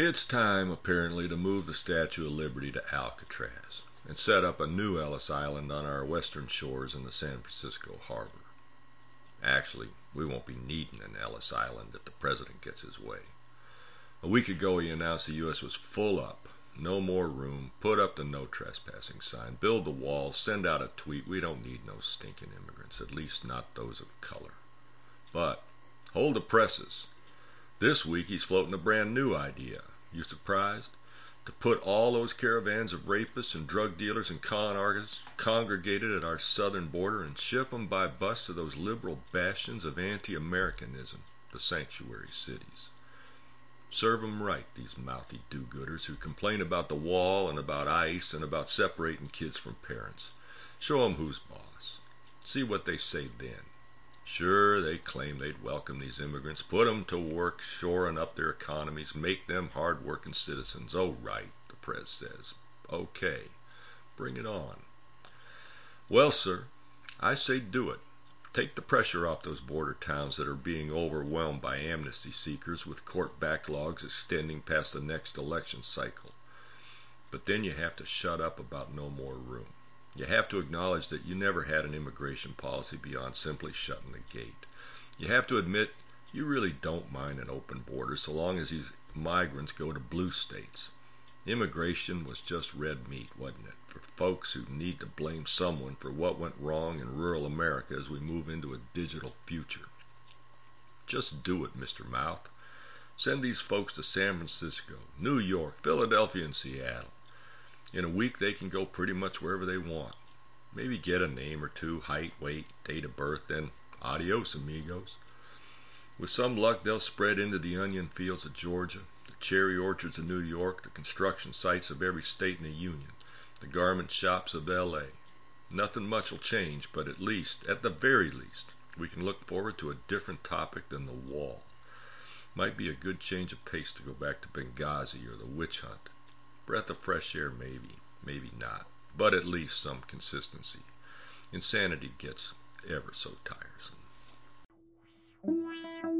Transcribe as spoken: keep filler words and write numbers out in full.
It's time, apparently, to move the Statue of Liberty to Alcatraz and set up a new Ellis Island on our western shores in the San Francisco harbor. Actually, we won't be needing an Ellis Island if the president gets his way. A week ago, he announced the U S was full up, no more room, put up the no trespassing sign, build the wall, send out a tweet. We don't need no stinking immigrants, at least not those of color. But hold the presses. This week he's floating a brand new idea. You surprised? To put all those caravans of rapists and drug dealers and con artists congregated at our southern border and ship them by bus to those liberal bastions of anti-Americanism, the sanctuary cities. Serve 'em right, these mouthy do-gooders who complain about the wall and about ICE and about separating kids from parents. Show 'em who's boss. See what they say then. Sure, they claim they'd welcome these immigrants, put 'em to work shoring up their economies, make them hard-working citizens. Oh, right, the press says. Okay, bring it on. Well, sir, I say do it. Take the pressure off those border towns that are being overwhelmed by amnesty seekers with court backlogs extending past the next election cycle. But then you have to shut up about no more room. You have to acknowledge that you never had an immigration policy beyond simply shutting the gate. You have to admit you really don't mind an open border so long as these migrants go to blue states. Immigration was just red meat, wasn't it, for folks who need to blame someone for what went wrong in rural America as we move into a digital future. Just do it, Mister Mouth. Send these folks to San Francisco, New York, Philadelphia, and Seattle. In a week, they can go pretty much wherever they want. Maybe get a name or two, height, weight, date of birth, then adios, amigos. With some luck, they'll spread into the onion fields of Georgia, the cherry orchards of New York, the construction sites of every state in the Union, the garment shops of L A. Nothing much will change, but at least, at the very least, we can look forward to a different topic than the wall. Might be a good change of pace to go back to Benghazi or the witch hunt. Breath of fresh air, maybe, maybe not, but at least some consistency. Insanity gets ever so tiresome.